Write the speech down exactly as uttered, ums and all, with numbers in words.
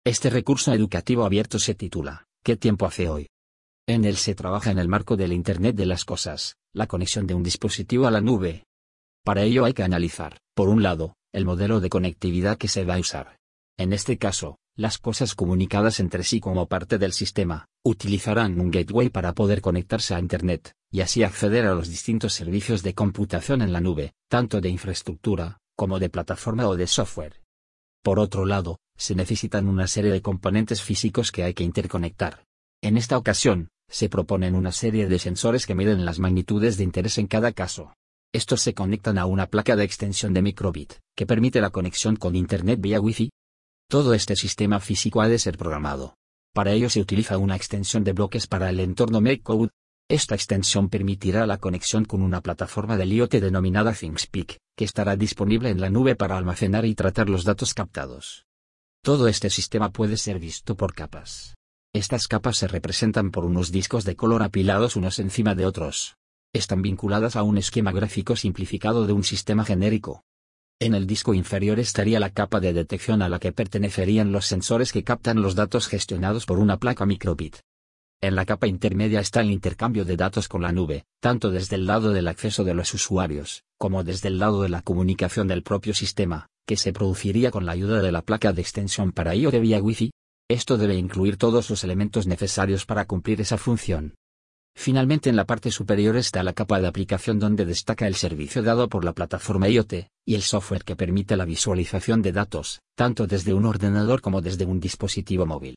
Este recurso educativo abierto se titula ¿Qué tiempo hace hoy? En él se trabaja en el marco del Internet de las cosas, la conexión de un dispositivo a la nube. Para ello hay que analizar, por un lado, el modelo de conectividad que se va a usar. En este caso, las cosas comunicadas entre sí como parte del sistema, utilizarán un gateway para poder conectarse a Internet, y así acceder a los distintos servicios de computación en la nube, tanto de infraestructura, como de plataforma o de software. Por otro lado, se necesitan una serie de componentes físicos que hay que interconectar. En esta ocasión, se proponen una serie de sensores que miden las magnitudes de interés en cada caso. Estos se conectan a una placa de extensión de microbit, que permite la conexión con Internet vía Wi-Fi. Todo este sistema físico ha de ser programado. Para ello se utiliza una extensión de bloques para el entorno MakeCode. Esta extensión permitirá la conexión con una plataforma del I o T denominada ThingSpeak, que estará disponible en la nube para almacenar y tratar los datos captados. Todo este sistema puede ser visto por capas. Estas capas se representan por unos discos de color apilados unos encima de otros. Están vinculadas a un esquema gráfico simplificado de un sistema genérico. En el disco inferior estaría la capa de detección a la que pertenecerían los sensores que captan los datos gestionados por una placa microbit. En la capa intermedia está el intercambio de datos con la nube, tanto desde el lado del acceso de los usuarios, como desde el lado de la comunicación del propio sistema, que se produciría con la ayuda de la placa de extensión para I o T vía Wi-Fi. Esto debe incluir todos los elementos necesarios para cumplir esa función. Finalmente, en la parte superior está la capa de aplicación donde destaca el servicio dado por la plataforma I o T, y el software que permite la visualización de datos, tanto desde un ordenador como desde un dispositivo móvil.